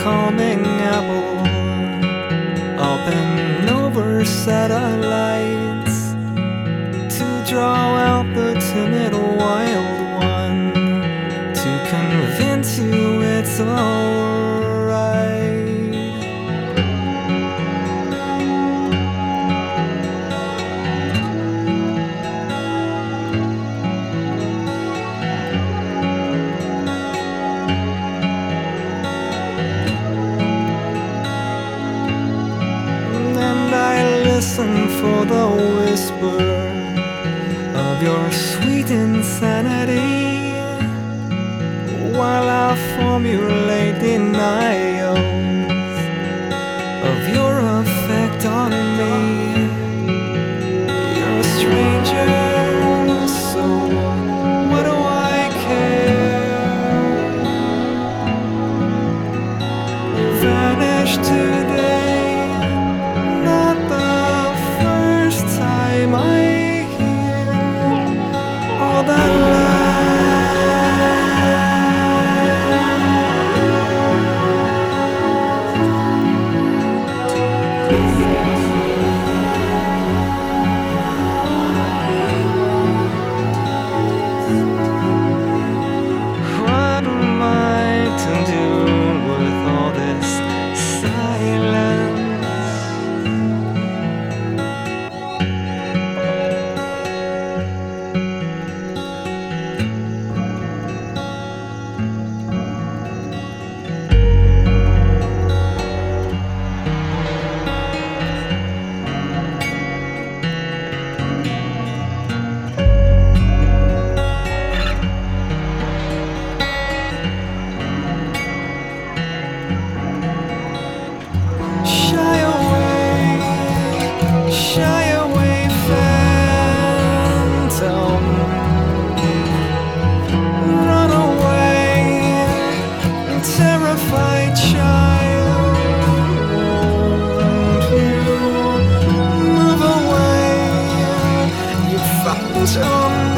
calming apple up and over satellites to draw out the timid wild one, to convince you it's alright. Listen for the whisper of your sweet insanity, while I formulate denials of your effect on me. You're a stranger, so what do I care? You vanished today, not the first time I hear all that what am I to do with all this silence? Shy away, phantom. Run away, terrified child. Won't you move away? You found your